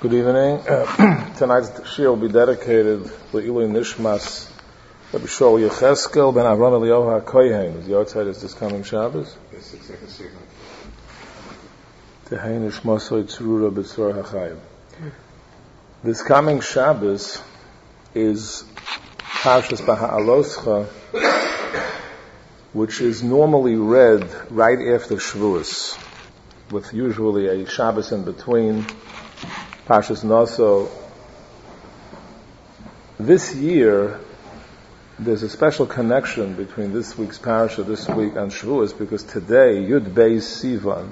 Good evening. Tonight's shiur will be dedicated to Ilui Nishmas Rabbi Shaul Yecheskel ben Avram Eliyahu HaKohen. His yahrzeit is this coming Shabbos. Yes, exactly. Tehei Nishmasoi Tzurura B'Tzor HaChayim. This coming Shabbos is Parshas Baha'aloscha, which is normally read right after Shavuos, with usually a Shabbos in between. Parshas Naso. This year, there's a special connection between this week's parasha, this week, and Shavuos, because today, Yud Beis Sivan,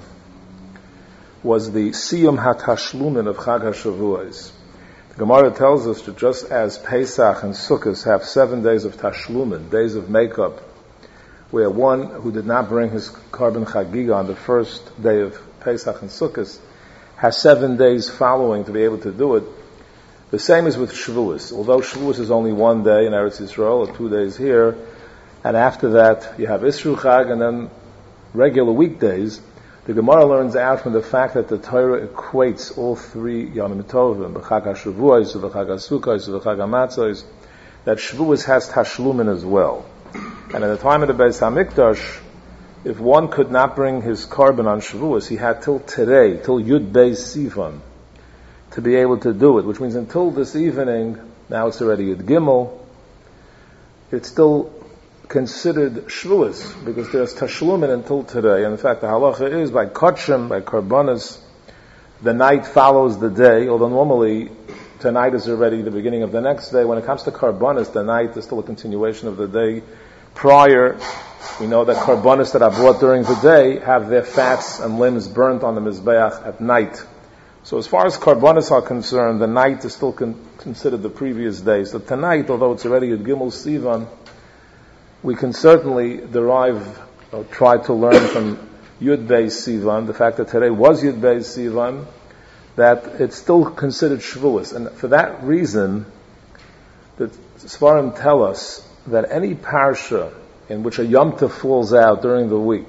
was the Siyum HaTashlumin of Chag HaShavuos. The Gemara tells us that just as Pesach and Sukkot have 7 days of Tashlumin, days of makeup, where one who did not bring his Korban Chagiga on the first day of Pesach and Sukkot has 7 days following to be able to do it. The same is with Shavuos. Although Shavuos is only 1 day in Eretz Yisrael, or 2 days here, and after that you have Isru Chag and then regular weekdays, the Gemara learns out from the fact that the Torah equates all 3 Yomim Tovim, the Chag HaShavuos, the Chag HaSukkos, the Chag HaMatzos, that Shavuos has Tashlumin as well. And at the time of the Beis HaMikdash, if one could not bring his korban on Shavuos, he had till today, till Yud Beis Sivan, to be able to do it, which means until this evening, now it's already Yud Gimel, it's still considered Shavuos, because there's Tashlumin until today. And in fact, the halacha is, by Kotshim, by Korbanos, the night follows the day, although normally tonight is already the beginning of the next day. When it comes to Korbanos, the night is still a continuation of the day prior. We know that Korbanos that are brought during the day have their fats and limbs burnt on the Mizbeach at night. So as far as Korbanos are concerned, the night is still considered the previous day. So tonight, although it's already at Gimel Sivan, we can certainly derive or try to learn from Yud Beis Sivan, the fact that today was Yud Beis Sivan, that it's still considered Shavuos. And for that reason, the Sfarim tell us that any parsha in which a Yom Tov falls out during the week,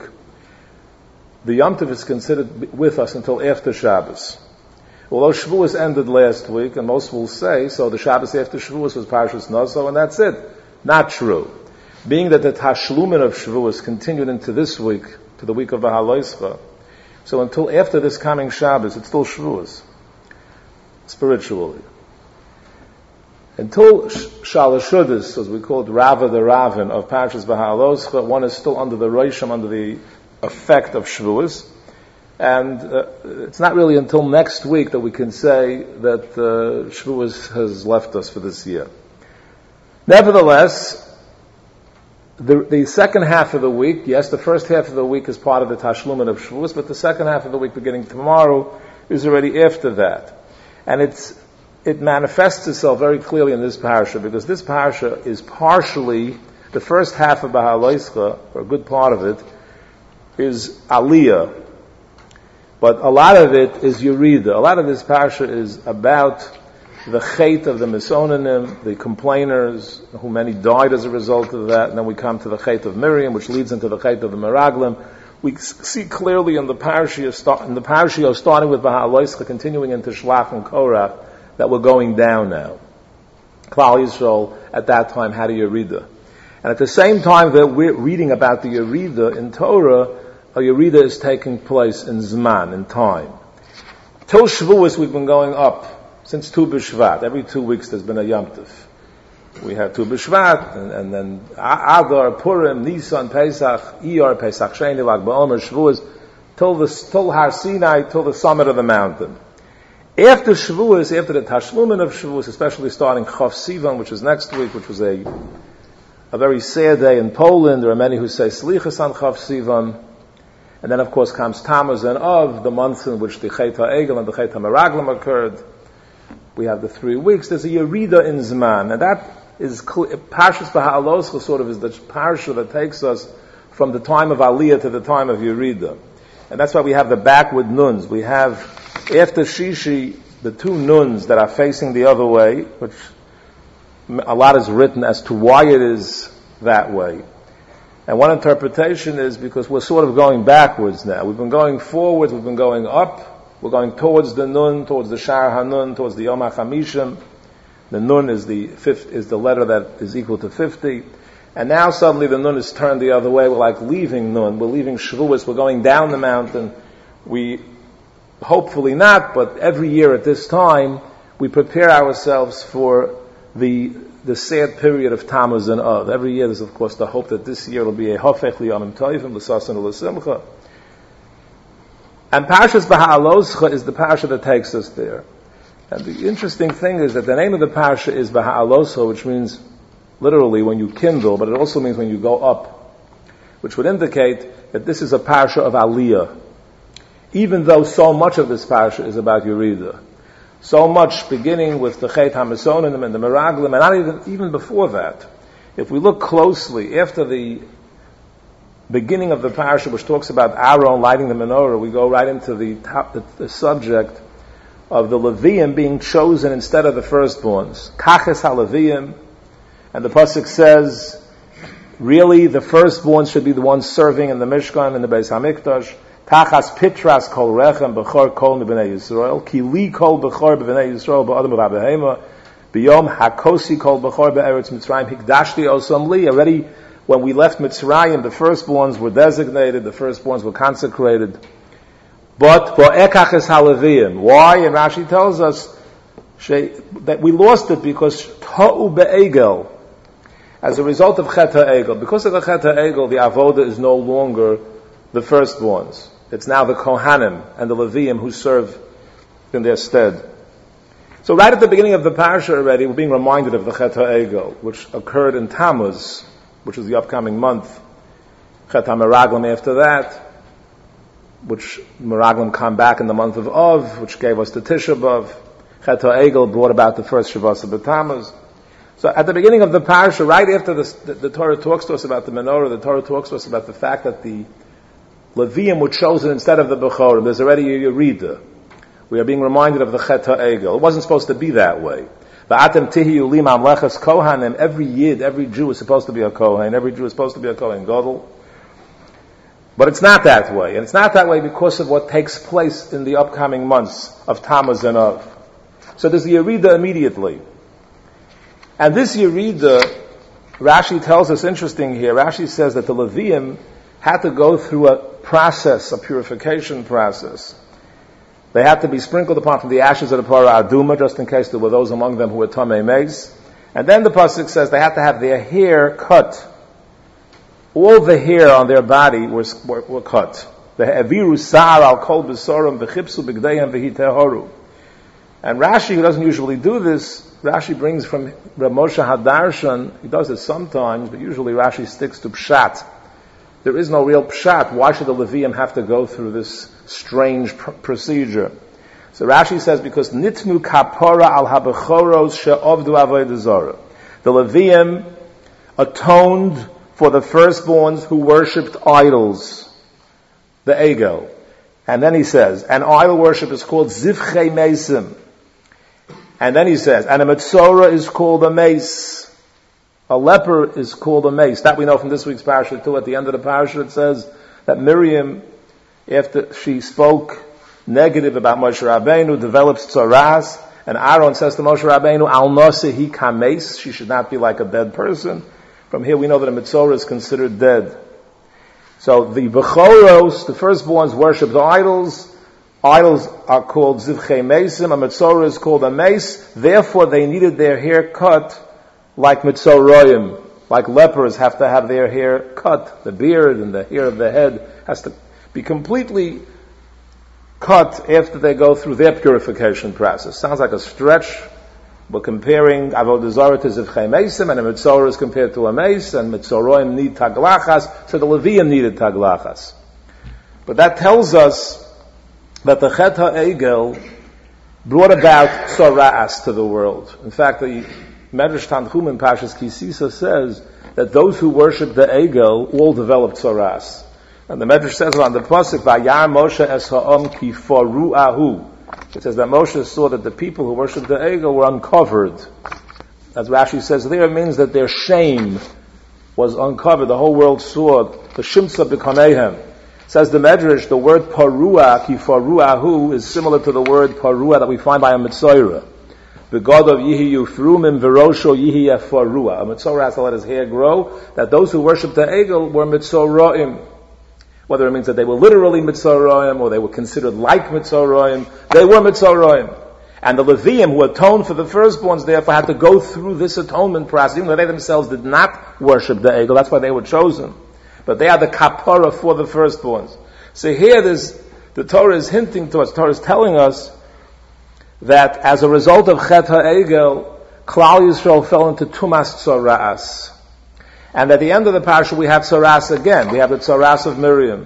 the Yom Tov is considered with us until after Shabbos. Although Shavuos ended last week, and most will say, so the Shabbos after Shavuos was Parshas Naso, and that's it. Not true. Being that the Tashlumin of Shavuos continued into this week, to the week of Baha'aloscha, so until after this coming Shabbos, it's still Shavuos, spiritually. Until Shalosh Shudas, as we call it, Rava the Ravin of Parshas Baha'aloscha, one is still under the Rosham, under the effect of Shavuos. And it's not really until next week that we can say that Shavuos has left us for this year. Nevertheless, the second half of the week, yes, the first half of the week is part of the Tashlumin of Shavuos, but the second half of the week, beginning tomorrow, is already after that. And it manifests itself very clearly in this parasha, because this parasha is partially, the first half of Baha'aloscha, or a good part of it, is Aliyah. But a lot of it is Yerida. A lot of this parasha is about the chait of the Misonanim, the complainers, who many died as a result of that, and then we come to the chait of Miriam, which leads into the chait of the Meraglim. We see clearly in the parasha, starting with Baha'aloscha, continuing into Shlach and Korach, that we're going down now. Klal Yisrael at that time had a Yerida. And at the same time that we're reading about the Yerida in Torah, a Yerida is taking place in Zman, in time. Till Shavuos we've been going up since Tu B'Shvat. Every 2 weeks there's been a Yom Tov. We have Tu B'Shvat, and then Adar, Purim, Nisan, Pesach, Iyar, Pesach Sheni, Lag BaOmer, Shavuos, till Har Sinai, till the summit of the mountain. After Shavuos, after the Tashlumin of Shavuos, especially starting Chav Sivan, which is next week, which was a very sad day in Poland. There are many who say Slichas on Chav Sivan. And then, of course, comes Tammuz and Av, the month in which the Chet HaEgel and the Chet HaMeraglim occurred. We have the 3 weeks. There's a Yerida in Zman. And that is, Parshas Baha'aloscha sort of is the parsha that takes us from the time of Aliyah to the time of Yerida. And that's why we have the backward nuns. We have, after Shishi, the 2 nuns that are facing the other way, which a lot is written as to why it is that way. And one interpretation is because we're sort of going backwards now. We've been going forwards, we've been going up, We're going towards the Nun, towards the Shar HaNun, towards the Yom HaChamishim. The Nun is the letter that is equal to 50. And now suddenly the Nun is turned the other way. We're like leaving Nun. We're leaving Shavuos. We're going down the mountain. We, hopefully not, but every year at this time, we prepare ourselves for the sad period of Tammuz and Av. Every year there's of course the hope that this year will be a Hofech Liyamim Tovim, L'Sasan L'Simcha. And Parshas Baha'aloscha is the parsha that takes us there. And the interesting thing is that the name of the parsha is Baha'aloscha, which means literally when you kindle, but it also means when you go up, which would indicate that this is a parsha of Aliyah. Even though so much of this parsha is about Yerida. So much beginning with the Chet HaMesonim and the Meraglim, and not even before that. If we look closely, after the beginning of the parasha, which talks about Aaron lighting the menorah, we go right into the subject of the Leviim being chosen instead of the firstborns. Kaches HaLeviim, and the pasuk says, really the firstborns should be the ones serving in the Mishkan and the Beis HaMikdash. Tachas pitras kol rechem b'chor kol mibnei Yisrael ki li kol b'chor b'nei Yisrael b'adam v'abehema b'yom hakosi kol b'chor b'eretz Mitzrayim hikdashti osam li. Already when we left Mitzrayim, the firstborns were designated, the firstborns were consecrated. But bo'ekach es haleviim. Why? And Rashi tells us that we lost it because ta'u be'egel, as a result of chet ha'egel. Because of the chet ha'egel, the avoda is no longer the firstborns. It's now the Kohanim and the Leviim who serve in their stead. So right at the beginning of the parasha already, we're being reminded of the Chet HaEgel, which occurred in Tammuz, which is the upcoming month. Chet HaMeraglim after that, which Meraglim come back in the month of Av, which gave us the Tisha B'Av. Chet HaEgel brought about the first Shavuos of Tammuz. So at the beginning of the parasha, right after the Torah talks to us about the menorah, the Torah talks to us about the fact that the Leviim were chosen instead of the Bechorim. There's already a Yerida. We are being reminded of the Chet HaEgel. It wasn't supposed to be that way. V'atem tihiyu li mamleches kohanim. Every Yid, every Jew is supposed to be a Kohen. Every Jew is supposed to be a Kohen Gadol. But it's not that way. And it's not that way because of what takes place in the upcoming months of Tammuz and Av. So there's the Yerida immediately. And this Yerida, Rashi tells us interesting here. Rashi says that the Leviim had to go through a process, a purification process. They had to be sprinkled upon from the ashes of the Parah Aduma, just in case there were those among them who were Tamei Meis. And then the pasuk says they had to have their hair cut. All the hair on their body were cut. The Eviru Sa'ar al Kol Besorim v'chipsu b'gdeihem v'hitehoru. And Rashi, who doesn't usually do this, Rashi brings from Rav Moshe Hadarshan, he does it sometimes, but usually Rashi sticks to Pshat. There is no real pshat. Why should the Leviim have to go through this strange procedure? So Rashi says, because nitnu kapora al habechoros she'ovdu avodah zarah. The Leviim atoned for the firstborns who worshipped idols, the egel. And then he says, and idol worship is called zivchei meisim. And then he says, and a metzora is called a mace. A leper is called a mace. That we know from this week's parasha too. At the end of the parasha it says that Miriam, after she spoke negative about Moshe Rabbeinu, develops tzaras, and Aaron says to Moshe Rabbeinu, al nosehi kameis, she should not be like a dead person. From here we know that a mitzorah is considered dead. So the bechoros, the firstborns, worship the idols. Idols are called zivchei meisim. A mitzorah is called a mace. Therefore they needed their hair cut like mitzoroyim, like lepers have to have their hair cut. The beard and the hair of the head has to be completely cut after they go through their purification process. Sounds like a stretch. We're comparing avodah zarah to zivchei meisim, and a mitzorah is compared to a mace, and mitzoroyim need taglachas, so the Leviim needed taglachas. But that tells us that the Chet HaEgel brought about tzaras to the world. In fact, the Medrash Tanchum in Pashas Kisisa says that those who worship the Egel all developed tzaras. And the Medrash says on the pasuk, Vayar Moshe es ha'am ki foru ahu. It says that Moshe saw that the people who worship the Egel were uncovered. As Rashi says there, it means that their shame was uncovered. The whole world saw the shimtza b'kanehem. Says the Medrash, the word parua, ki faruahu, is similar to the word parua that we find by a Mitzorah. The God of Yihi Yufrumim Verosho Yihi Farua. A Mitzorah has to let his hair grow, that those who worship the Egel were Mitzoraim. Whether it means that they were literally Mitzoraim, or they were considered like Mitzoraim, they were Mitzoraim. And the Leviim, who atoned for the firstborns, therefore had to go through this atonement process, even though they themselves did not worship the Egel. That's why they were chosen. But they are the kapara for the firstborns. So here the Torah is hinting to us, the Torah is telling us that as a result of Chet HaEgel, Klal Yisrael fell into Tumas Tzoras. And at the end of the parasha we have Tzoras again. We have the Tzoras of Miriam.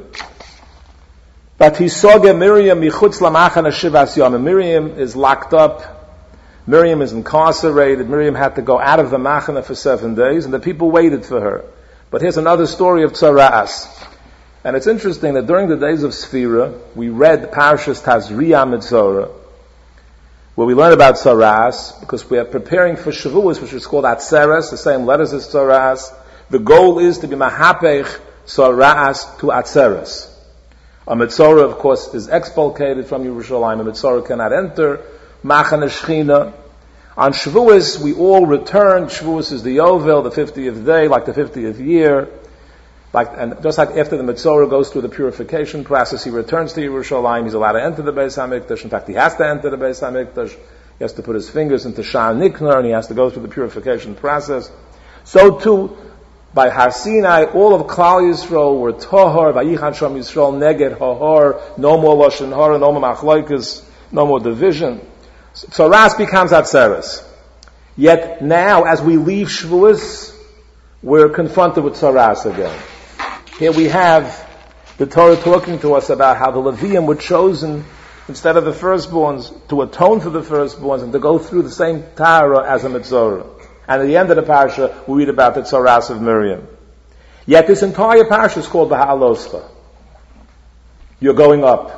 But Hisoge Miriam Michutz Lamachan Shivas Yom. Miriam is locked up. Miriam is incarcerated. Miriam had to go out of the Machana for 7 days, and the people waited for her. But here's another story of Tzoras. And it's interesting that during the days of Sfira, we read Parashas Tazria Mitzorah, where we learn about Tzoras, because we are preparing for Shavuos, which is called Atzeres, the same letters as Tzoras. The goal is to be Mahapech Tzoras to Atzeres. A Mitzorah, of course, is expulcated from Yerushalayim. A Mitzorah cannot enter Machane Shechina. On Shavuos, we all return. Shavuos is the Yovel, the 50th day, like the 50th year. And just like after the Mitzorah goes through the purification process, he returns to Yerushalayim. He's allowed to enter the Beis HaMikdash. In fact, he has to enter the Beis HaMikdash. He has to put his fingers into Sha'ar Niknar, and he has to go through the purification process. So too, by Har Sinai, all of Klal Yisrael were Tohar, Vayichan Sham Yisrael, Neged, Hohar, no more Lashon Hara, no more Machlokes, no more division. Tzoras becomes Atzeres. Yet now, as we leave Shavuos, we're confronted with Tzoras again. Here we have the Torah talking to us about how the Leviim were chosen instead of the firstborns to atone for the firstborns and to go through the same Tara as a Mitzorah. And at the end of the parasha, we read about the Tzoras of Miriam. Yet this entire parasha is called the Ha'aloscha. You're going up.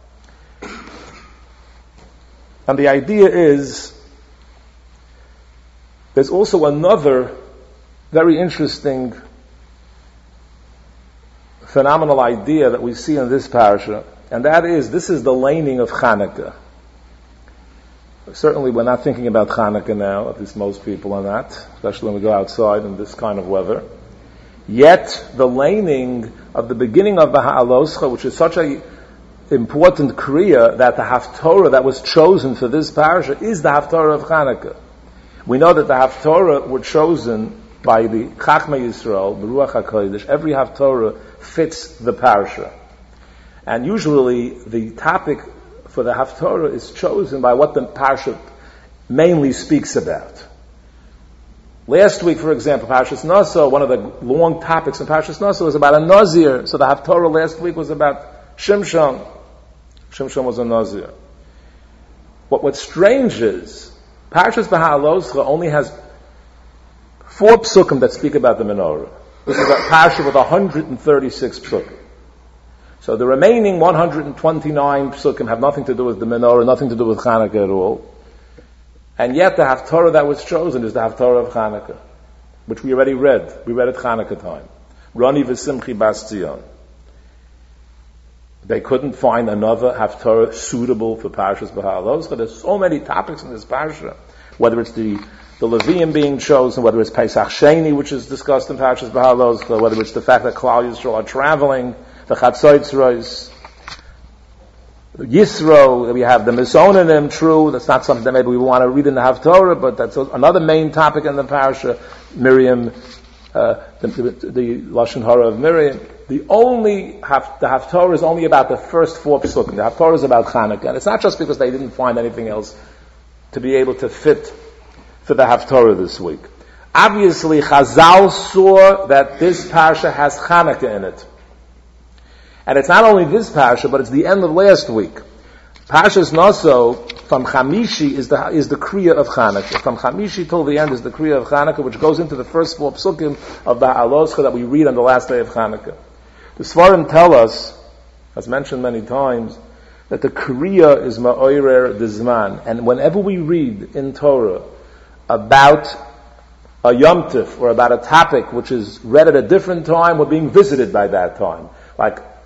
And the idea is, there's also another very interesting phenomenal idea that we see in this parasha, and that is, this is the laning of Chanukah. Certainly we're not thinking about Chanukah now, at least most people are not, especially when we go outside in this kind of weather. Yet, the laning of the beginning of the Ha'aloscha, which is such a important kriya, that the Haftorah that was chosen for this parasha is the Haftorah of Chanukah. We know that the Haftorah were chosen by the Chachmei Yisrael, the Ruach HaKodesh. Every Haftorah fits the parasha. And usually the topic for the Haftorah is chosen by what the parasha mainly speaks about. Last week, for example, Parashas Naso, one of the long topics in Parashas Naso was about a Nazir. So the Haftorah last week was about Shimshon. Shimshon was a Nazir. What's strange is, Parashas Beha'aloscha only has 4 psukim that speak about the menorah. This is a parasha with 136 psukim. So the remaining 129 psukim have nothing to do with the menorah, nothing to do with Chanukah at all. And yet the Haftorah that was chosen is the Haftorah of Chanukah, which we already read. We read at Chanukah time. Rani v'simchi bas Tzion. They couldn't find another Haftorah suitable for Parashas Beha'aloscha. There's so many topics in this parasha, whether it's the Leviim being chosen, whether it's Pesach Sheni, which is discussed in Parashas Beha'aloscha, whether it's the fact that Klal Yisrael are traveling, the Chatzotzros, Yisro, we have the Misonanim, true, that's not something that maybe we want to read in the Haftorah, but that's another main topic in the parasha, Miriam, the Lashon Hara of Miriam. The Haftorah is only about the first 4 psukim. The Haftorah is about Chanukah. And it's not just because they didn't find anything else to be able to fit for the Haftorah this week. Obviously, Chazal saw that this parasha has Chanukah in it. And it's not only this parasha, but it's the end of last week. Parashas Naso, from Chamishi, is the Kriya of Chanukah. From Chamishi till the end is the Kriya of Chanukah, which goes into the first 4 psukim of the Ha'aloscha that we read on the last day of Chanukah. The Svarim tell us, as mentioned many times, that the Kriya is Ma'oirer Dizman. And whenever we read in Torah about a Yom Tif, or about a topic which is read at a different time, we're being visited by that time. Like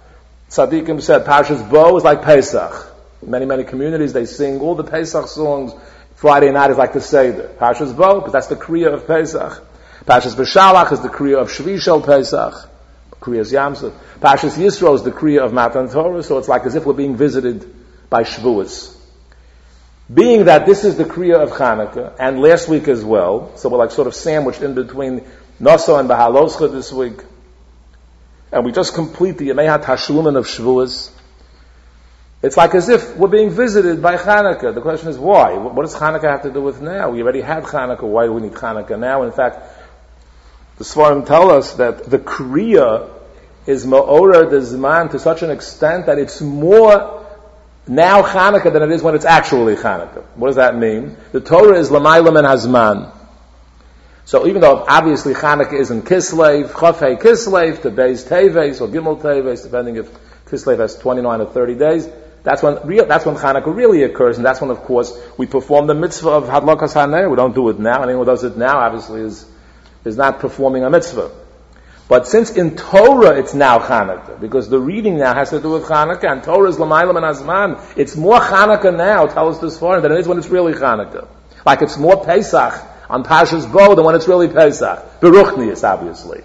Tzaddikim said Parshas Bo is like Pesach. In many communities they sing all the Pesach songs. Friday night is like the Seder. Parshas Bo, because that's the Kriya of Pesach. Parshas B'Shalach is the Kriya of Shvi Shel Pesach. Kriyas Yamsuf. Parshas Yisro is the Kriya of Matan Torah, so it's like as if we're being visited by Shavuos. Being that this is the Kriya of Chanukah, and last week as well, so we're like sort of sandwiched in between Noso and Bahaloscha this week, and we just complete the Yemei HaTashlumin of Shavuos. It's like as if we're being visited by Chanukah. The question is why? What does Chanukah have to do with now? We already had Chanukah. Why do we need Chanukah now? In fact, the Svarim tell us that the Kriya is Ma'orer the Zman to such an extent that it's more now Chanukah than it is when it's actually Chanukah. What does that mean? The Torah is Lamaylam and Hazman. So even though obviously Chanukah is in Kislev, Chafei Kislev to Beis Teves or Gimel Teves, depending if Kislev has 29 or 30 days, that's when Chanukah really occurs, and that's when, of course, we perform the mitzvah of Hadlakas HaNer. We don't do it now. Anyone who does it now, obviously, is not performing a mitzvah. But since in Torah it's now Chanukah, because the reading now has to do with Chanukah, and Torah is L'maylam and Azman, it's more Chanukah now, tell us this far, than it is when it's really Chanukah. Like it's more Pesach on Parshas Bo than when it's really Pesach. Beruchnius, obviously.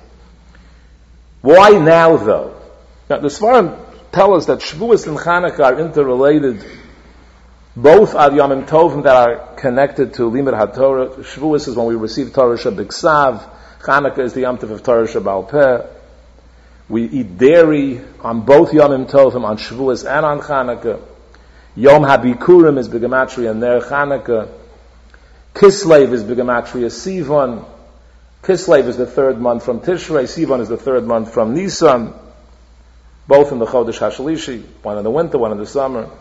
Why now, though? Now, the Svarim tell us that Shavuos and Chanukah are interrelated. Both are Yomim Tovim that are connected to Limud HaTorah. Shavuos is when we receive Torah Shebiksav. Chanukah is the Yom Tov of Torah Shebal Peh. We eat dairy on both Yomim Tovim, on Shavuos and on Chanukah. Yom HaBikurim is B'gematria Ner Chanukah. Kislev is B'gematria Sivan. Kislev is the third month from Tishrei. Sivan is the third month from Nisan. Both in the Chodesh HaShalishi, one in the winter, one in the summer.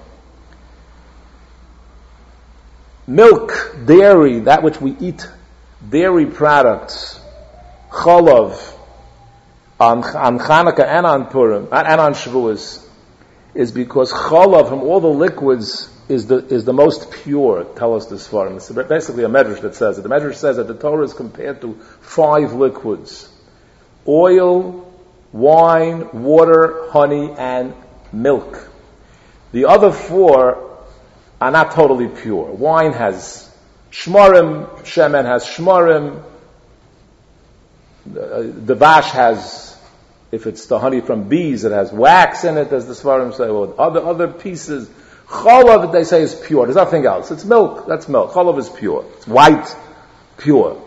Milk, dairy, that which we eat, dairy products, cholav, on Chanukah and on Purim, and on Shavuos, is because cholav from all the liquids is the most pure, tell us this far. It's basically a medrash that says it. The medrash says that the Torah is compared to 5 liquids. Oil, wine, water, honey, and milk. The other 4 are not totally pure. Wine has shmarim, shemen has shmarim, the vash has, if it's the honey from bees, it has wax in it, as the Svarim say, or other pieces. Cholav, they say, is pure. There's nothing else. It's milk. That's milk. Cholav is pure. It's white, pure.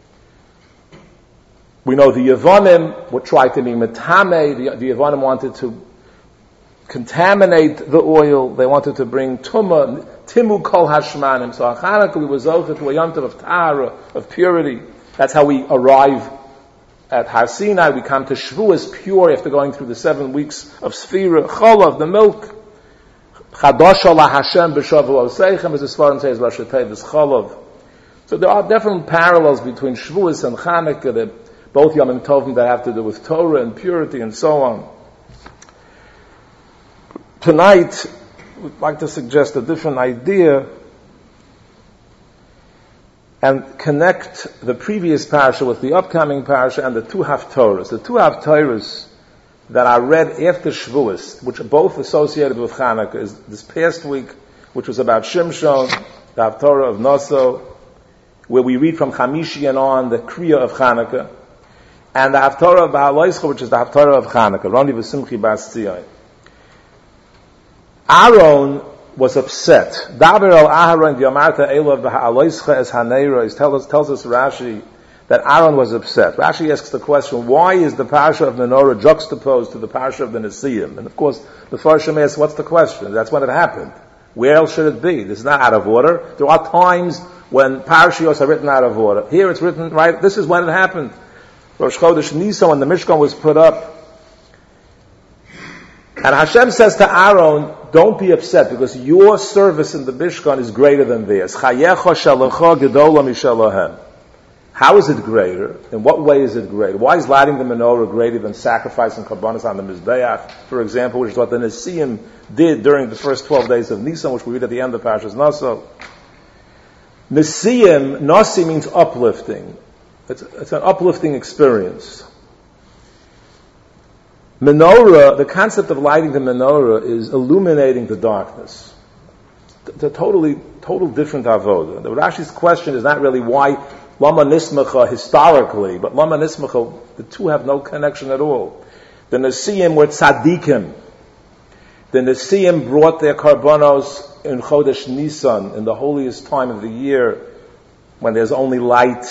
We know the Yevonim would try to be metame. The Yevonim wanted to contaminate the oil. They wanted to bring tumah, timu kol hashmanim. So on Chanukah we were zocher to a Yom Tov of tahara, of purity. That's how we arrive at Har Sinai. We come to Shavuos pure after going through the 7 weeks of Sfira, Cholav, the milk. Chadosha la Hashem b'shavu oseichem, as the Svarim says, Rashi Tevis Cholav. So there are definite parallels between Shavuos and Chanukah, both Yom Tovim that have to do with Torah and purity and so on. Tonight, we'd like to suggest a different idea and connect the previous parasha with the upcoming parasha and the 2 haftorahs. The 2 haftorahs that are read after Shavuos, which are both associated with Chanukah, is this past week, which was about Shimshon, the haftorah of Noso, where we read from Chamishi and on the Kriya of Chanukah, and the haftorah of Bahaloischa, which is the haftorah of Chanukah, Roni v'Simchi Bas Tzion. Aaron was upset. Daber al Aharon v'yamarta Elov b'Ha'aloischa es Haneira. Tells us Rashi that Aaron was upset. Rashi asks the question, why is the parasha of Menorah juxtaposed to the parasha of the Nesiim? And of course, the Farshim asks, what's the question? That's when it happened. Where else should it be? This is not out of order. There are times when parashiyos are written out of order. Here it's written, right, this is when it happened. Rosh Chodesh Nisan, when the Mishkan was put up. And Hashem says to Aaron, don't be upset, because your service in the Mishkan is greater than theirs. Chayecha shalacha gedola mishalahem. How is it greater? In what way is it greater? Why is lighting the menorah greater than sacrificing karbanos on the Mizbeach, for example, which is what the Nesiim did during the first 12 days of Nisan, which we read at the end of Parashas Naso? Nesiim, Nasi means uplifting. It's an uplifting experience. Menorah, the concept of lighting the menorah is illuminating the darkness. It's a total different avodah. The Rashi's question is not really why Lama Nismacha historically, but Lama Nismacha, the two have no connection at all. The Nesiim were tzaddikim. The Nesiim brought their karbanos in Chodesh Nisan, in the holiest time of the year, when there's only light.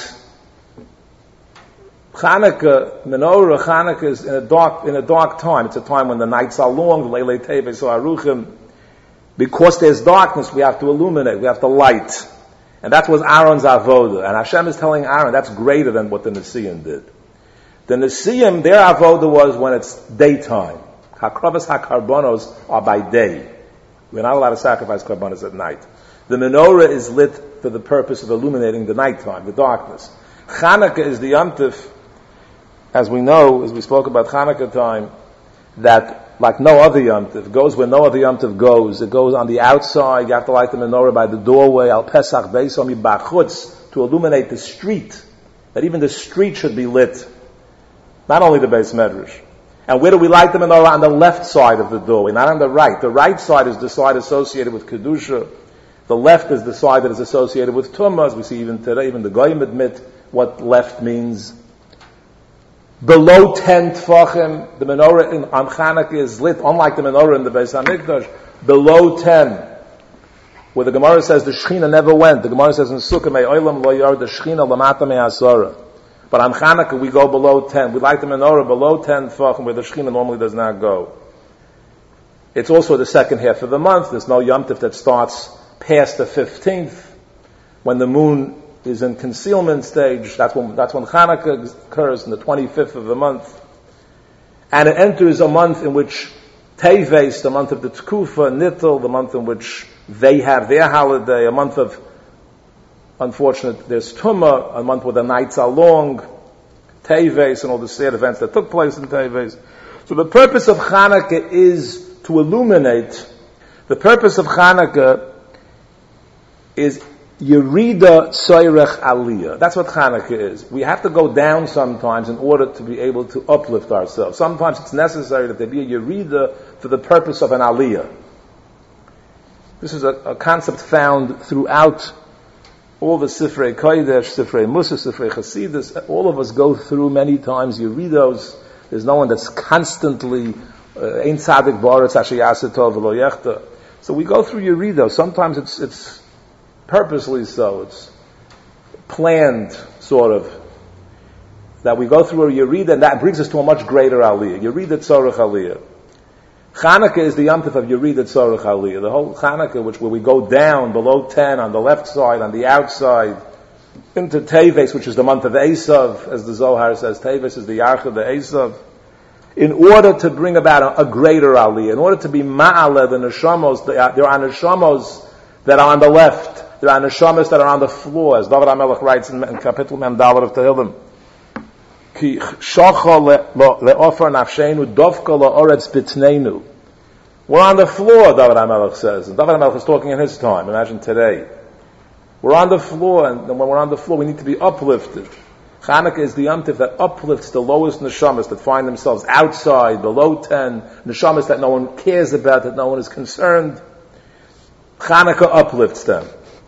Chanukah, Menorah, Chanukah is in a dark time. It's a time when the nights are long, the Leilei Teves or Aruchim. Because there's darkness, we have to illuminate, we have to light. And that was Aaron's avodah. And Hashem is telling Aaron, that's greater than what the Nesiim did. The Nesiim, their avodah was when it's daytime. Hakravas HaKarbonos are by day. We're not allowed to sacrifice karbonos at night. The menorah is lit for the purpose of illuminating the nighttime, the darkness. Chanukah is the Yom Tov, as we know, as we spoke about Chanukah time, that like no other Yom Tov, goes where no other Yom Tov goes. It goes on the outside. You have to light the menorah by the doorway, al Pesach Beisom Yibachutz, to illuminate the street. That even the street should be lit. Not only the Beis Medrash. And where do we light the menorah? On the left side of the doorway, not on the right. The right side is the side associated with Kedusha. The left is the side that is associated with Tumah. As we see even today, even the Goyim admit what left means. Below 10 tfachim, the menorah on Chanukah is lit, unlike the menorah in the Beis HaMikdash, below 10. Where the Gemara says the Shechina never went. The Gemara says in Sukkah, May Olam lo yard the Shechina lamata me'asara. But on Chanukah we go below 10. We light the menorah below 10 tfachim, where the Shechina normally does not go. It's also the second half of the month. There's no Yom Tov that starts past the 15th, when the moon is in concealment stage. That's when Chanukah occurs, on the 25th of the month. And it enters a month in which Teves, the month of the Tkufa, Nittel, the month in which they have their holiday, a month of, unfortunate, there's Tumah, a month where the nights are long, Teves, and all the sad events that took place in Teves. So the purpose of Chanukah is to illuminate. The purpose of Chanukah is Yerida Tzoirech Aliyah. That's what Chanukah is. We have to go down sometimes in order to be able to uplift ourselves. Sometimes it's necessary that there be a Yerida for the purpose of an Aliyah. This is a concept found throughout all the Sifrei Kodesh, Sifrei Musa, Sifrei Chasidus. All of us go through many times Yeridos. There's no one that's constantly Ein Tzadik B'Aretz Asher Yaseh Tov V'Lo Yechta. So we go through Yeridos. Sometimes it's purposely so. It's planned, sort of, that we go through a Yerida, and that brings us to a much greater Aliyah. Yerida Tzorech Aliyah. Chanukah is the Yom Tov of Yerida Tzorech Aliyah. The whole Chanukah, where we go down below 10 on the left side, on the outside, into Teves, which is the month of Esav, as the Zohar says. Teves is the Yarcha of the Esav. In order to bring about a greater Aliyah, in order to be Ma'aleh, the Neshamos, there are Neshamos that are on the left. There are neshamas that are on the floor, as David HaMelech writes in Kapitel Mem Dalet of Tehillim. Ki shacha le'ofer nafsheinu dovka la'oretz bitneinu. We're on the floor, David HaMelech says. And David HaMelech is talking in his time. Imagine today. We're on the floor, and when we're on the floor, we need to be uplifted. Chanukah is the Yom Tov that uplifts the lowest neshamas that find themselves outside, below 10, neshamas that no one cares about, that no one is concerned. Chanukah uplifts them.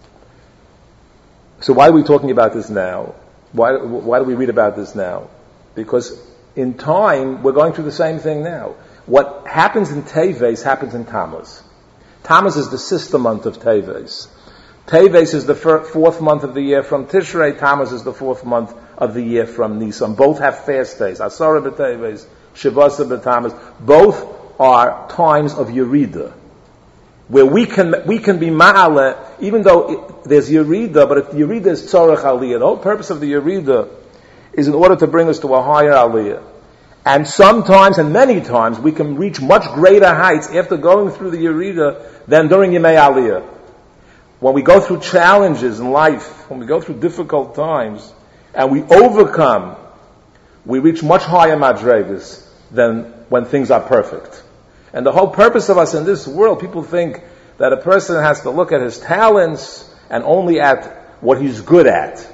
So why are we talking about this now? Why do we read about this now? Because in time, we're going through the same thing now. What happens in Teves happens in Tammuz. Tammuz is the sister month of Teves. Teves is the fourth month of the year from Tishrei. Tammuz is the fourth month of the year from Nisan. Both have fast days. Asara b'Teves, Shavasa b'Tammuz. Both are times of Yerida, where we can be ma'aleh, even though there's Yerida, but if Yerida is tzorech aliyah. The whole purpose of the Yerida is in order to bring us to a higher aliyah. And sometimes, and many times, we can reach much greater heights after going through the Yerida than during Yemei Aliyah. When we go through challenges in life, when we go through difficult times, and we overcome, we reach much higher madregas than when things are perfect. And the whole purpose of us in this world, people think that a person has to look at his talents and only at what he's good at.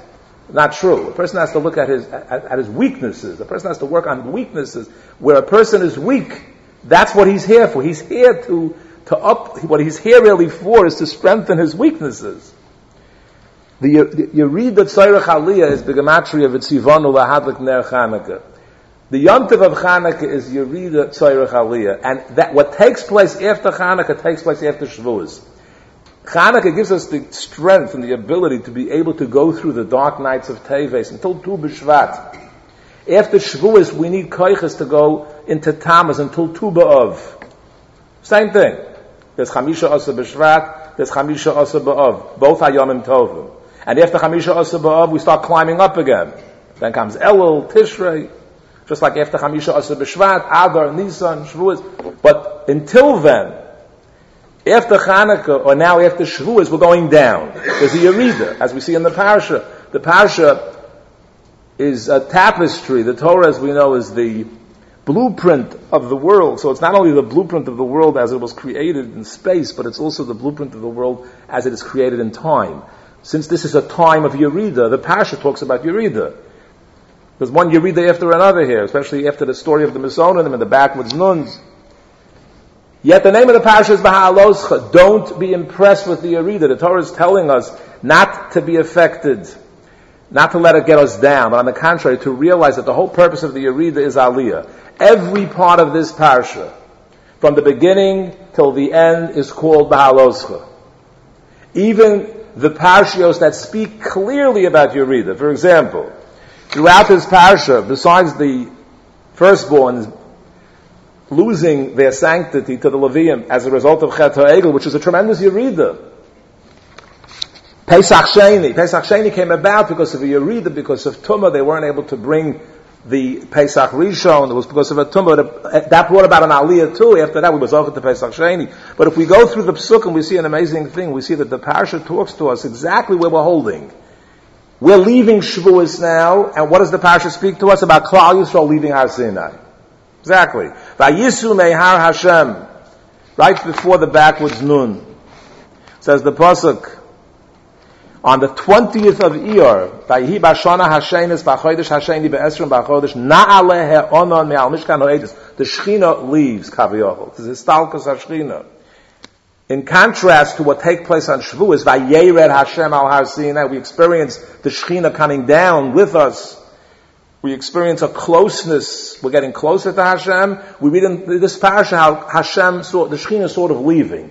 Not true. A person has to look at his weaknesses. A person has to work on weaknesses. Where a person is weak, that's what he's here for. He's here to what he's here really for is to strengthen his weaknesses. You read that Tzorech Aliyah is the gematria of Tzivonu Lahadlik Ner Chanukah. The Yontiv of Chanukah is Yerida Tzorech Aliyah, and that what takes place after Chanukah takes place after Shavuos. Chanukah gives us the strength and the ability to be able to go through the dark nights of Teves until Tu B'Shvat. After Shavuos, we need koiches to go into Tammuz until Tu B'Av. Same thing. There's Chamisha Asa B'Shvat, there's Chamisha Asa B'Av. Both are Yomim Tovim. And after Chamisha Asa B'Av, we start climbing up again. Then comes Elul, Tishrei. Just like after Chamisha Asa B'Shvat, Adar, Nisan, Shavuos. But until then, after Chanukah, or now after Shavuos, we're going down. There's a Yerida, as we see in the Parasha. The Parasha is a tapestry. The Torah, as we know, is the blueprint of the world. So it's not only the blueprint of the world as it was created in space, but it's also the blueprint of the world as it is created in time. Since this is a time of Yerida, the Parasha talks about Yerida. There's one Yerida after another here, especially after the story of the Mesonim and the backwards Nuns. Yet the name of the parasha is Baha'aloscha. Don't be impressed with the Yerida. The Torah is telling us not to be affected, not to let it get us down, but on the contrary, to realize that the whole purpose of the Yerida is Aliyah. Every part of this parasha, from the beginning till the end, is called Baha'aloscha. Even the parashiyos that speak clearly about Yerida. For example, throughout this parasha, besides the firstborns losing their sanctity to the Levium as a result of Chet HaEgel, which is a tremendous Yerida. Pesach Sheni came about because of a Yerida, because of Tumah. They weren't able to bring the Pesach Rishon. It was because of a Tumah. That brought about an Aliyah too. After that, we was over to Pesach Sheni. But if we go through the Psukim, we see an amazing thing. We see that the Parasha talks to us exactly where we're holding. We're leaving Shavuos now, and what does the Parasha speak to us about? Klal Yisrael leaving Har Sinai. Exactly. Vayisu Mehar Hashem. Right before the backwards Nun. Says the Pasuk, on the 20th of Iyar, Vayihi Bashana Hashenis B'chodesh Hasheni Be'esrim B'chodesh Na'aleh He'onon Me'al Mishkan Ha'edis. The Shechina leaves Kaviyachol. This is Histalkus HaShechina. In contrast to what takes place on Shavuos, Vayered Hashem Al Har Sinai, we experience the Shechina coming down with us. We experience a closeness. We're getting closer to Hashem. We read in this parasha how Hashem saw the Shechina sort of leaving.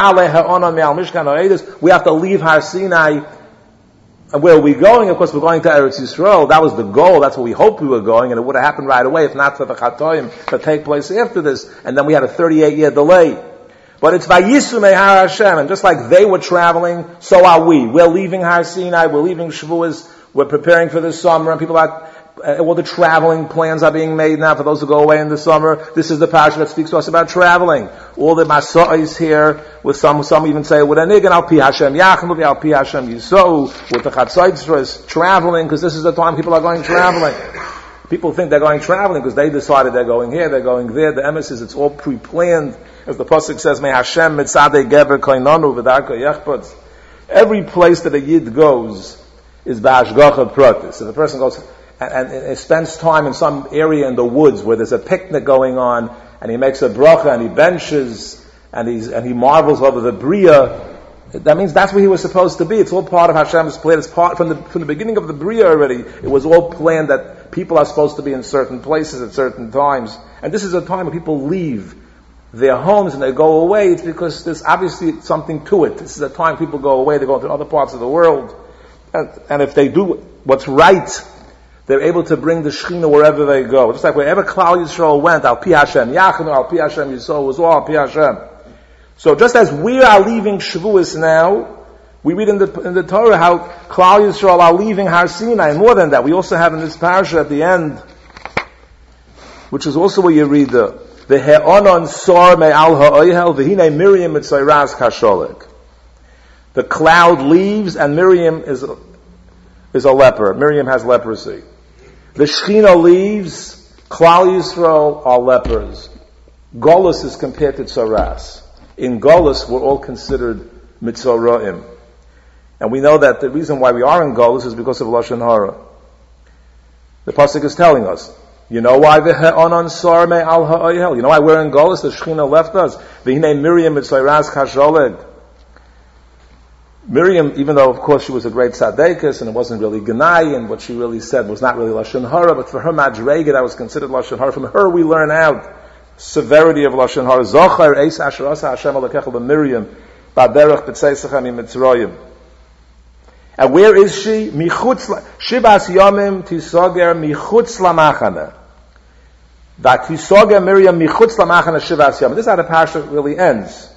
We have to leave Har Sinai. And where are we going? Of course, we're going to Eretz Yisrael. That was the goal. That's where we hoped we were going, and it would have happened right away if not for the Chatoim that take place after this. And then we had a 38-year delay. But it's Vayisu Mehar Hashem, and just like they were traveling, so are we. We're leaving Har Sinai. We're leaving Shavuos. We're preparing for the summer, and people are. All the traveling plans are being made now for those who go away in the summer. This is the parasha that speaks to us about traveling. All the Masa'is here, with some even say, with a nigan al pi Hashem Yachim, al pi Hashem Yisou, with the Chatzaitzras, traveling, because this is the time people are going traveling. People think they're going traveling because they decided they're going here, they're going there. The emissaries, it's all pre-planned. As the Pasuk says, May Hashem mitzadei gever koinonu v'darko yechpatz. Every place that a Yid goes is b'hashgacha pratis. If a person goes and spends time in some area in the woods where there's a picnic going on, and he makes a bracha, and he benches, and he marvels over the Bria, that means that's where he was supposed to be. It's all part of Hashem's plan. It's part from the beginning of the Bria already. It was all planned that people are supposed to be in certain places at certain times. And this is a time when people leave their homes and they go away. It's because there's obviously something to it. This is a time people go away. They go to other parts of the world. And if they do what's right, they're able to bring the Shechina wherever they go. Just like wherever Klal Yisrael went, Al Pi Hashem Yachnu, Al Pi Hashem Yisrael, was all Al Pi Hashem. So just as we are leaving Shavuos now, we read in the Torah how Klal Yisrael are leaving Har Sinai. And more than that, we also have in this parasha at the end, which is also where you read the He'onon Sor Me'al Ha'oyhel V'hinei Miriam Mitzayraz Kasholik. The cloud leaves and Miriam is a leper. Miriam has leprosy. The Shechina leaves, Klal Yisrael are lepers. Golus is compared to Tzaras. In Golus, we're all considered Mitzoraim. And we know that the reason why we are in Golus is because of Lashon Hara. The Pasuk is telling us, you know why the He'onon Sar Me Al Ha'oyel? You know why we're in Golus? The Shechina left us. V'hinei Miriam Mitzayraz Kasholeg. Miriam, even though of course she was a great tzaddikus and it wasn't really Genai and what she really said was not really Lashon Hara, but for her Madrega that was considered Lashon Hara. From her we learn out severity of Lashon Hara. Zochar Eis Asher Asa Hashem Alekecha L'Miriam B'derech B'tzeisachem Mitzrayim. And where is she? Michutz Shibas Yomim Tisoger Michutz Lamachana. That Tisoger Miriam Michutz Lamachana Shibas Yomim. This is how the parasha really ends.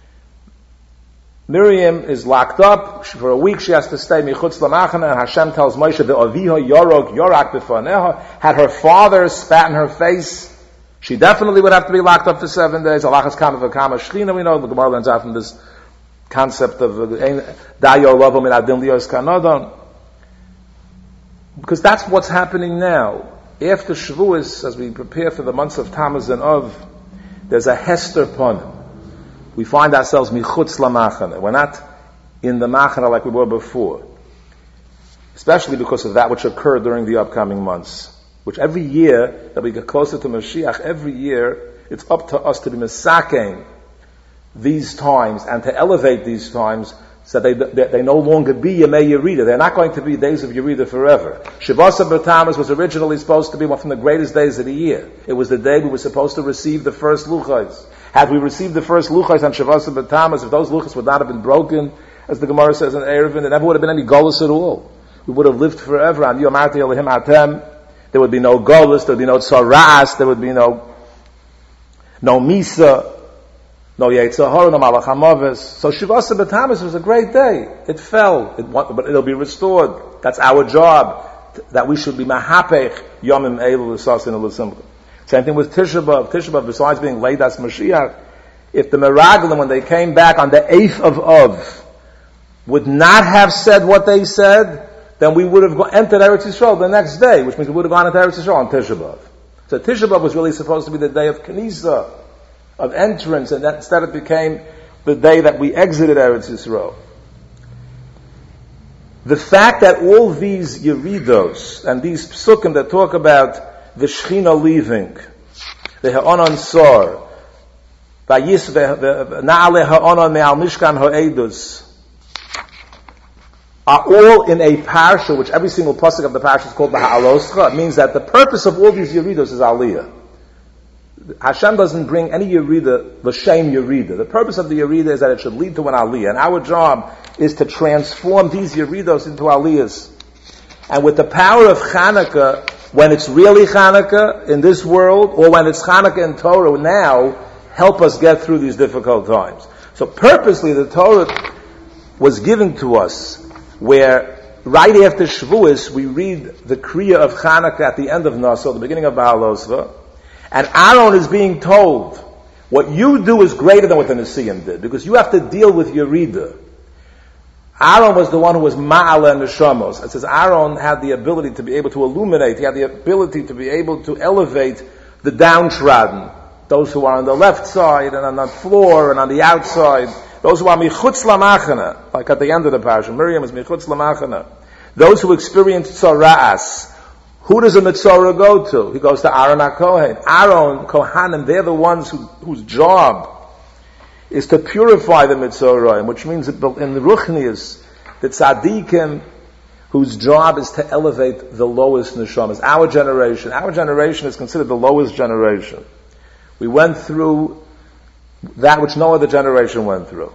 Miriam is locked up. For a week she has to stay Michutz Lamachana, and Hashem tells Moshe, the Aviha Yorok Yorak B'faneha, had her father spat in her face, she definitely would have to be locked up for 7 days. Alachas Kama V'Kama Shechina, we know, the Gemara learns out from this concept of Dayo Lovo Min Adin Lios Kanodon. Because that's what's happening now. After Shavuos, as we prepare for the months of Tammuz and Av, there's a Hester Ponim. We find ourselves michutz lamachana. We're not in the machana like we were before. Especially because of that which occurred during the upcoming months. Which every year that we get closer to Mashiach, every year it's up to us to be mesakein these times and to elevate these times so they no longer be Yemei Yerida. They're not going to be days of Yerida forever. Shavasa B'Tammuz was originally supposed to be one from the greatest days of the year. It was the day we were supposed to receive the first luchos. Had we received the first luchos on Shavasa B'Tammuz, if those luchos would not have been broken, as the Gemara says in Eruvin, there never would have been any golus at all. We would have lived forever. On Yom Arti Elohim Atem, there would be no golus, there would be no tzaras, there would be no misa, no Yetzer Hara, no Malach HaMavis. So Shavasa B'Tammuz was a great day. It fell, but it'll be restored. That's our job, that we should be mahapech Yomim Eilu L'Sasin L'Simcha. Same thing with Tisha B'Av. Tisha B'Av, besides being Leidas Mashiach, if the Meraglim, when they came back on the 8th of Av, would not have said what they said, then we would have entered Eretz Yisrael the next day, which means we would have gone into Eretz Yisrael on Tisha B'Av. So Tisha B'Av was really supposed to be the day of Knisa, of entrance, and instead it became the day that we exited Eretz Yisrael. The fact that all these Yeridos and these Psukim that talk about the Shechina leaving, the Ha'onon Sor, Vayis Na'ale Ha'onon Me'al Mishkan Ha'edus, are all in a parsha, which every single pasuk of the parsha is called the Ha'aloscha. It means that the purpose of all these Yeridos is Aliyah. Hashem doesn't bring any Yerida, l'shem Yerida. The purpose of the Yerida is that it should lead to an Aliyah. And our job is to transform these Yeridos into Aliyahs. And with the power of Chanukah, when it's really Chanukah in this world, or when it's Chanukah in Torah now, help us get through these difficult times. So purposely the Torah was given to us, where right after Shavuos we read the Kriya of Chanukah at the end of Naso, the beginning of Ba'alosva, and Aaron is being told, what you do is greater than what the Nesiim did, because you have to deal with Yerida. Aaron was the one who was Ma'ala Neshamos. It says Aaron had the ability to be able to illuminate, he had the ability to be able to elevate the downtrodden, those who are on the left side and on the floor and on the outside, those who are Michutz Lamachana, like at the end of the parasha, Miriam is Michutz Lamachana. Those who experience Tzora'as, who does a Mitzorah go to? He goes to Aaron HaKohen. Aaron, Kohanim, they're the ones whose job is to purify the Mitzorah, which means that in the Ruchnius, the Tzadikim, whose job is to elevate the lowest neshamas. Our generation is considered the lowest generation. We went through that which no other generation went through.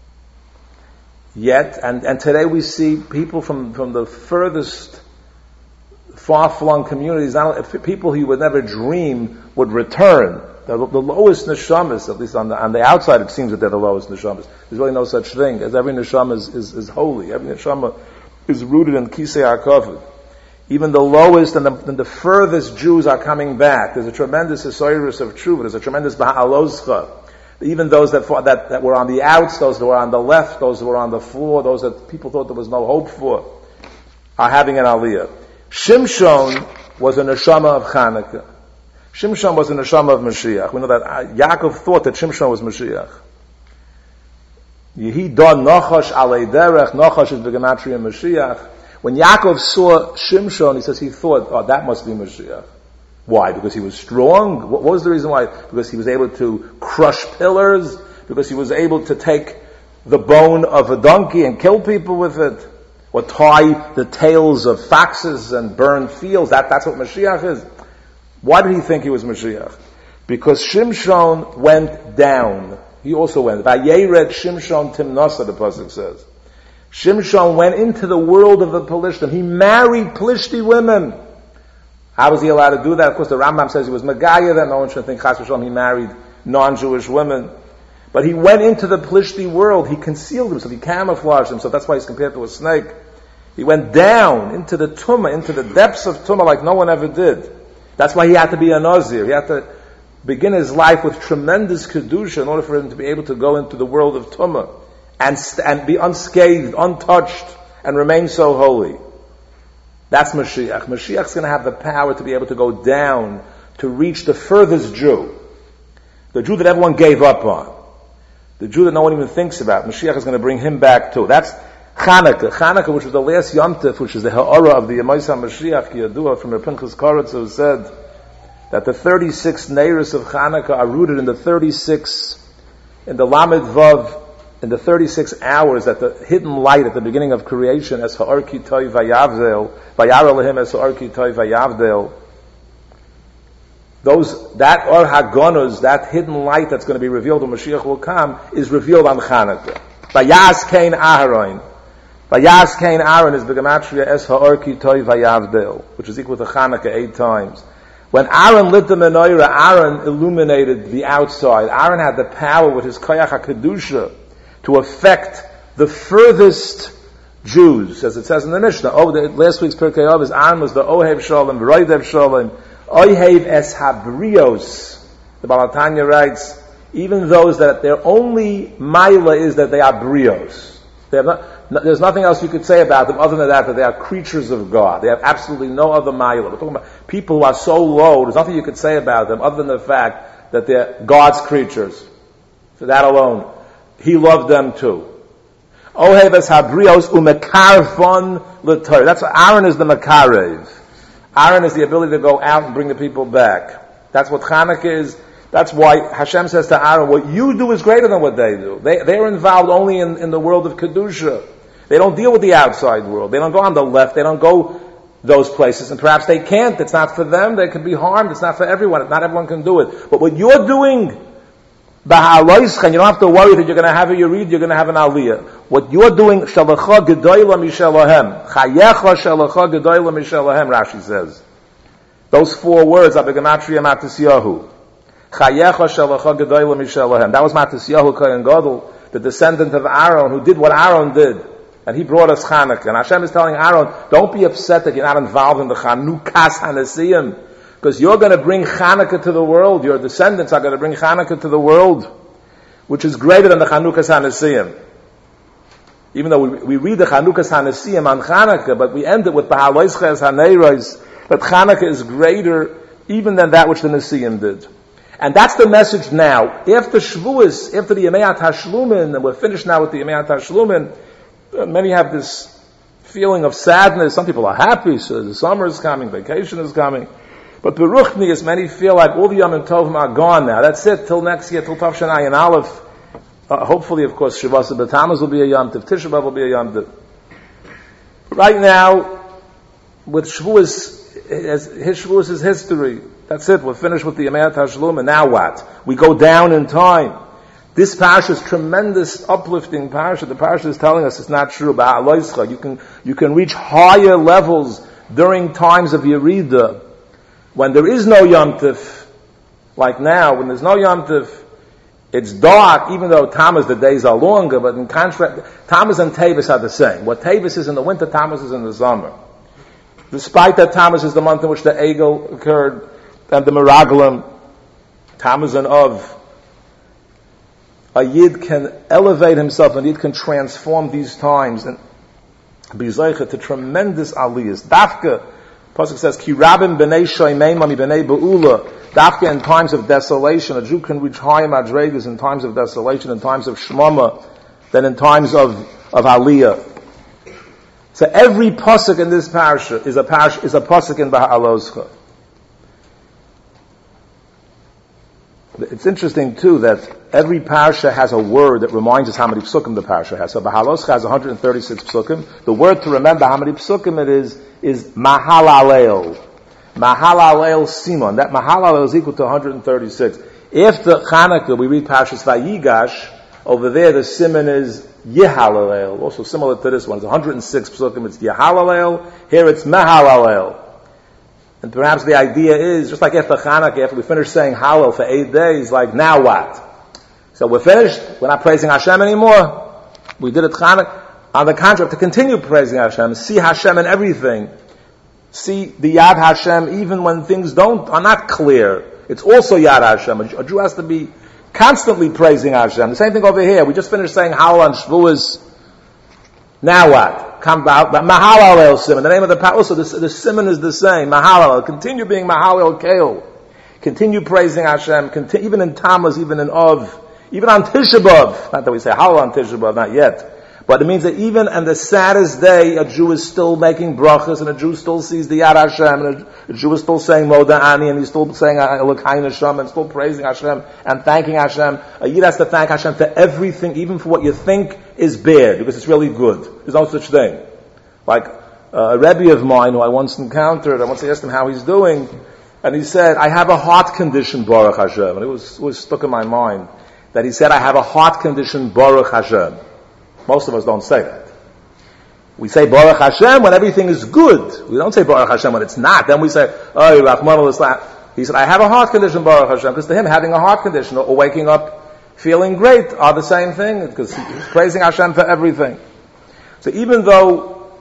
Yet, and today we see people from the furthest far-flung communities, people who you would never dream would return. The lowest neshamas, at least on the outside, it seems that they're the lowest neshamas. There's really no such thing, as every neshama is holy. Every neshama is rooted in Kisei HaKavod. Even the lowest and the furthest Jews are coming back. There's a tremendous Esoirus of Tshuva. There's a tremendous Baha'aloscha. Even those that were on the outs, those that were on the left, those that were on the floor, those that people thought there was no hope for, are having an aliyah. Shimshon was a neshama of Chanukah. Shimshon was a neshama of Mashiach. We know that Yaakov thought that Shimshon was Mashiach. Yehi da Nachash alei derech. Nachash is B'gematria Mashiach. When Yaakov saw Shimshon, he says he thought, oh, that must be Mashiach. Why? Because he was strong? What was the reason why? Because he was able to crush pillars? Because he was able to take the bone of a donkey and kill people with it? Or tie the tails of foxes and burn fields? That's what Mashiach is. Why did he think he was Mashiach? Because Shimshon went down. He also went. Vayered Shimshon Timnasa, the pasuk says. Shimshon went into the world of the Pelishtim. He married Plishti women. How was he allowed to do that? Of course, the Rambam says he was Megayah, that no one should think Chas v'Shalom he married non-Jewish women. But he went into the Plishti world. He concealed himself. He camouflaged himself. That's why he's compared to a snake. He went down into the Tumah, into the depths of Tumah like no one ever did. That's why he had to be a Nazir. He had to begin his life with tremendous Kedusha in order for him to be able to go into the world of Tumah and be unscathed, untouched, and remain so holy. That's Mashiach. Mashiach's going to have the power to be able to go down to reach the furthest Jew. The Jew that everyone gave up on. The Jew that no one even thinks about. Mashiach is going to bring him back too. That's Chanukah. Chanukah, which was the last Yom Tov, which is the Ha'ara of the Yemaisa Mashiach, Yadua, from the Pinchas Koretz, who said that the 36 Neiros of Chanukah are rooted in the 36, in the Lamed Vav, in the 36 hours that the hidden light at the beginning of creation, as Ha'ar Ki Toy Vayavdel, Vayar Elohim as Ha'ar Ki Toy Vayavdel, that Or HaGonos, that hidden light that's going to be revealed when Mashiach will come, is revealed on Chanukah. Vayas Kain Aharon. Vayas Kain Aaron is B'gematria es Ha'ar Ki Toy Vayavdel, which is equal to Chanukah 8 times. When Aaron lit the menorah, Aaron illuminated the outside. Aaron had the power with his Koyach HaKedusha to affect the furthest Jews, as it says in the Mishnah. Last week's Pirkei Avos, Aaron was the Ohev Shalom, Roidev Shalom, Ohev es Habrios. The Baal HaTanya writes, even those that their only maila is that they are brios. There's nothing else you could say about them other than that they are creatures of God. They have absolutely no other maila. We're talking about people who are so low, there's nothing you could say about them other than the fact that they're God's creatures. For that alone. He loved them too. Ohev es habrios umekarfon l'torah. That's what Aaron is, the makarev. Aaron is the ability to go out and bring the people back. That's what Chanukah is. That's why Hashem says to Aaron, what you do is greater than what they do. They're involved only in the world of Kedusha. They don't deal with the outside world. They don't go on the left. They don't go those places. And perhaps they can't. It's not for them. They can be harmed. It's not for everyone. Not everyone can do it. But what you're doing, Baha'aloischan, you don't have to worry that you're going to have a Yerid, you're going to have an Aliyah. What you're doing, Shalacha Gedoyla Mishalahem. Chayecha Shalacha Gedoyla Mishalahem, Rashi says. Those 4 words are B'gematria Matisyahu. Chayecha Shalacha Gedoyla Mishalahem. That was Matisyahu Kohen Gadol, the descendant of Aaron, who did what Aaron did. And he brought us Chanukah. And Hashem is telling Aaron, don't be upset that you're not involved in the Chanukas Hanasiyim. Because you're going to bring Chanukah to the world. Your descendants are going to bring Chanukah to the world, which is greater than the Chanukas Hanasiyim. Even though we read the Chanukas Hanasiyim on Chanukah, but we end it with Baha'aloischas Haneiros, that Chanukah is greater even than that which the Nesiyim did. And that's the message now. After Shavuos, after the Yemei HaTashlumin, and we're finished now with the Yemei HaTashlumin, many have this feeling of sadness. Some people are happy, so the summer is coming, vacation is coming. But Beruchni, as many feel like all the Yom Tovim are gone now. That's it, till next year, till Tav Shanai and Aleph. Hopefully, of course, Shavasa B'Tammuz will be a Yom Tov, Tisha B'Av will be a Yom Tov. Right now, with Shavuos, his Shavuos is history. That's it, we're finished with the Yemei HaTashlumin, and now what? We go down in time. This parasha is tremendous, uplifting parasha. The parasha is telling us it's not true. You can reach higher levels during times of Yerida. When there is no Yom Tov, like now, when there's no Yom Tov, it's dark, even though Tammuz, the days are longer, but in contrast, Tammuz and Tevis are the same. What Tevis is in the winter, Tammuz is in the summer. Despite that Tammuz is the month in which the Egel occurred, and the Meraglim, Tammuz and Av, a Yid can elevate himself, and Yid can transform these times, and be zeicha to tremendous aliyahs. Dafka, Pasuk says, Ki rabim b'nei shoymein mami b'nei be'ula. Dafka in times of desolation, a Jew can reach high madregas in times of desolation, in times of shmama. than in times of Aliyah. So every pasuk in this parasha is a pasuk in Ba'aloscha. It's interesting too that every parasha has a word that reminds us how many psukim the parasha has. So Ba'aloscha has 136 psukim. The word to remember how many psukim it is Mahalalel. Mahalalel Simon. That Mahalalel is equal to 136. After Chanukah, we read Parashas Vayigash. Over there, the simon is Yehalalel. Also similar to this one. It's 106 psukim. It's Yehalalel. Here it's Mahalalel. And perhaps the idea is, just like after Chanukah, after we finish saying Hallel for 8 days, like, now what? So we're finished? We're not praising Hashem anymore? We did it Chanukah. On the contrary, to continue praising Hashem, see Hashem in everything. See the Yad Hashem even when things are not clear. It's also Yad Hashem. A Jew has to be constantly praising Hashem. The same thing over here. We just finished saying Hallel on Shavuos. Now what? Come back. Mahalalel Simon. The name of the also the Simon is the same. Mahalalel. Continue being Mahalel Keil. Continue praising Hashem. Even in Tammuz, even in Av, even on Tisha B'Av. Not that we say Hallel on Tisha B'Av, not yet. But it means that even on the saddest day, a Jew is still making brachas, and a Jew still sees the Yad Hashem, and a Jew is still saying Moda Ani, and he's still saying Elokai Neshama, and still praising Hashem and thanking Hashem. A Yid has to thank Hashem for everything, even for what you think is bad, because it's really good. There's no such thing. Like a Rebbe of mine who I once encountered, I once asked him how he's doing, and he said, I have a heart condition, Baruch Hashem. And it was stuck in my mind that he said, I have a heart condition, Baruch Hashem. Most of us don't say that. We say Baruch Hashem when everything is good. We don't say Baruch Hashem when it's not. Then we say, oh, Rahman al-Islam. He said, I have a heart condition, Baruch Hashem. Because to him, having a heart condition or waking up feeling great are the same thing. Because he's praising Hashem for everything. So even though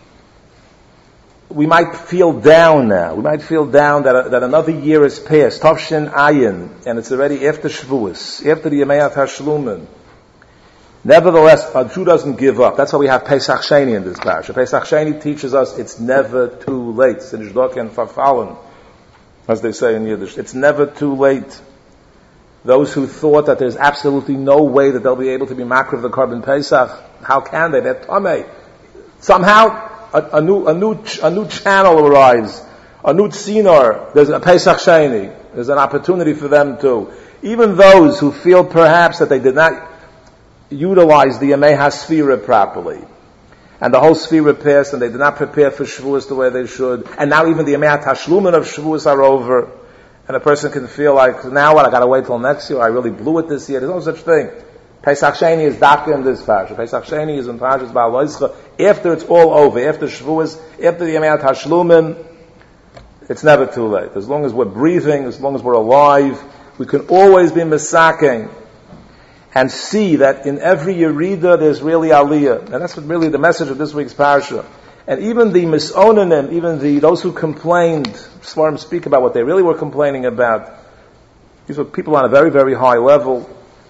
we might feel down now, we might feel down that another year has passed, Tavshin Ayin, and it's already after Shavuos, after the Yemei Tashlumin. Nevertheless, a Jew doesn't give up. That's why we have Pesach Sheni in this parasha. Pesach Sheni teaches us it's never too late. Sinishdoki and Farfallen, as they say in Yiddish. It's never too late. Those who thought that there's absolutely no way that they'll be able to be makriv the Korban Pesach, how can they? They're tamei. Somehow, a new channel arrives, a new tzinor. There's a Pesach Sheni. There's an opportunity for them too. Even those who feel perhaps that they did not utilize the Yemei HaSfira properly, and the whole Sfira passed, and they did not prepare for Shavuos the way they should, and now even the Yemei HaTashlumin of Shavuos are over, and a person can feel like, now what, I gotta wait till next year, I really blew it this year. There's no such thing. Pesach Sheni is Daka in this parasha. Pesach Sheni is in Parashas Ba'aloscha. After it's all over, after Shavuos, after the Yemei HaTashlumin, it's never too late. As long as we're breathing, as long as we're alive, we can always be misaking and see that in every Yerida there's really Aliyah. And that's what really the message of this week's parasha. And even the misonanim, even those who complained, Svarim speak about what they really were complaining about. These were people on a very, very high level.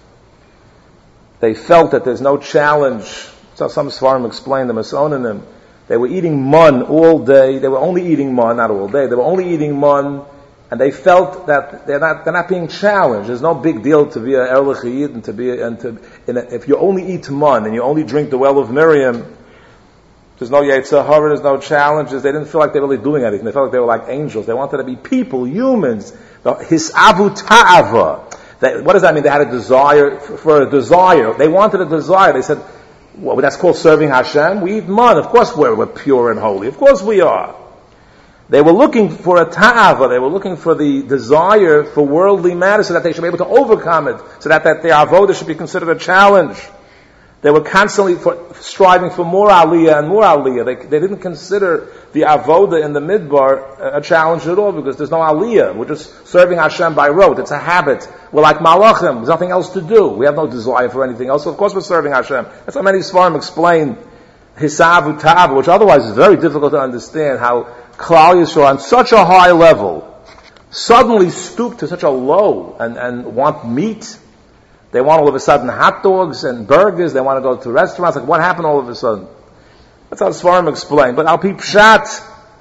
They felt that there's no challenge. So some Svarim explained the misonanim. They were eating mun all day. They were only eating mun, not all day. They were only eating mun. And they felt that they're not being challenged. There's no big deal to be an Erlich Yid and if you only eat man and you only drink the well of Miriam, there's no Yetzer Hara, there's no challenges. They didn't feel like they were really doing anything. They felt like they were like angels. They wanted to be people, humans. His avu ta'ava. What does that mean? They had a desire for a desire. They wanted a desire. They said, well, that's called serving Hashem. We eat man. Of course we're pure and holy. Of course we are. They were looking for a ta'ava. They were looking for the desire for worldly matters so that they should be able to overcome it, so that their avodah should be considered a challenge. They were constantly striving for more aliyah and more aliyah. They didn't consider the avodah in the midbar a challenge at all because there's no aliyah. We're just serving Hashem by rote. It's a habit. We're like malachim. There's nothing else to do. We have no desire for anything else. So of course we're serving Hashem. That's how many Svarim explain hisav ta'ava, which otherwise is very difficult to understand, how Klal Yisrael on such a high level suddenly stoop to such a low and want meat. They want all of a sudden hot dogs and burgers. They want to go to restaurants. Like, what happened all of a sudden? That's how Svarim explain. But Al Pi Pshat,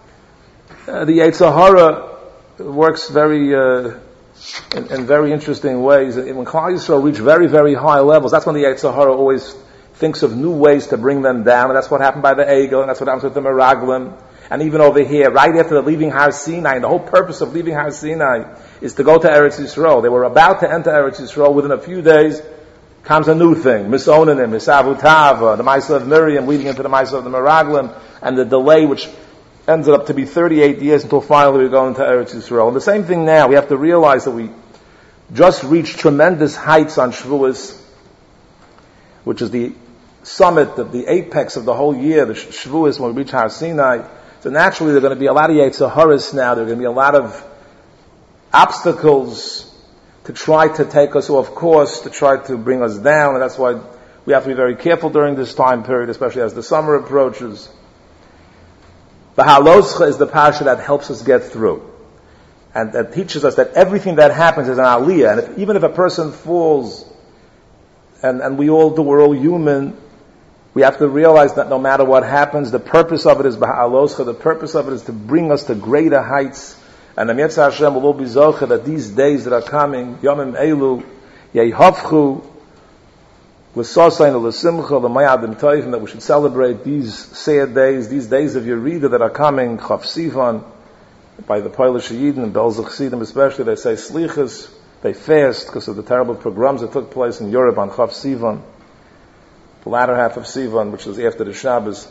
the Yetzer Hara works very in very interesting ways. When Klal Yisrael reach very, very high levels, that's when the Yetzer Hara always thinks of new ways to bring them down, and that's what happened by the Egel, and that's what happens with the Meraglim. And even over here, right after the leaving Har Sinai, and the whole purpose of leaving Har Sinai is to go to Eretz Yisrael. They were about to enter Eretz Yisrael. Within a few days comes a new thing. Misonanim, Misavutava, the Maisa of Miriam leading into the Maisa of the Meraglim, and the delay which ended up to be 38 years until finally we go into Eretz Yisrael. And the same thing now. We have to realize that we just reached tremendous heights on Shavuos, which is the summit of the apex of the whole year, the Shavuos, when we reach Har Sinai. So naturally, there are going to be a lot of Yetzer Haras now. There are going to be a lot of obstacles to try to take us off course, to try to bring us down, and that's why we have to be very careful during this time period, especially as the summer approaches. The Haloscha is the parsha that helps us get through, and that teaches us that everything that happens is an aliyah, and even if a person falls, and we're all human, we have to realize that no matter what happens, the purpose of it is B'Ha'aloscha, the purpose of it is to bring us to greater heights. And Am Yetzer Hashem will all be zocheh that these days that are coming, Yomim Elu, Yehofchu, L'Sosayin, L'Simcha, L'Mayadim Toivim, that we should celebrate these sad days, these days of Yerida that are coming, Chav Sivan, by the Polish Yidden and Belzach Sidim especially, they say Slichas, they fast because of the terrible pogroms that took place in Europe on Chav Sivan. The latter half of Sivan, which is after the Shabbos.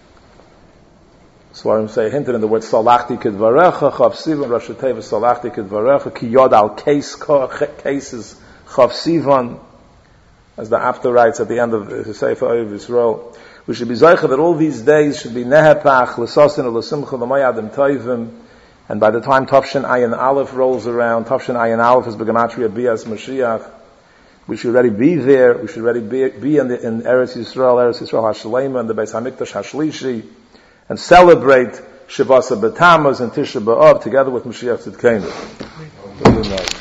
Svarim say, hinted in the word Salachti Kidvarecha, Chav Sivan, Rosh Hashanah, Salachti Kidvarecha, Ki Yod Al cases Chav Sivan, as the Apta writes at the end of the Sefer Oyev Yisrael. We should be zocheh that all these days should be Nehepach, L'Sosin, L'Simcha, L'Mayadim Toivim, and by the time Tafshin Ayin Aleph rolls around, Tafshin Ayin Aleph is Begematria Bias Mashiach. We should already be there. We should already be in Eretz Yisrael HaShalema, and the Beis HaMikdash HaShlishi, and celebrate Shavasa B'Tammuz and Tisha B'Av together with Mashiach Tzidkenu.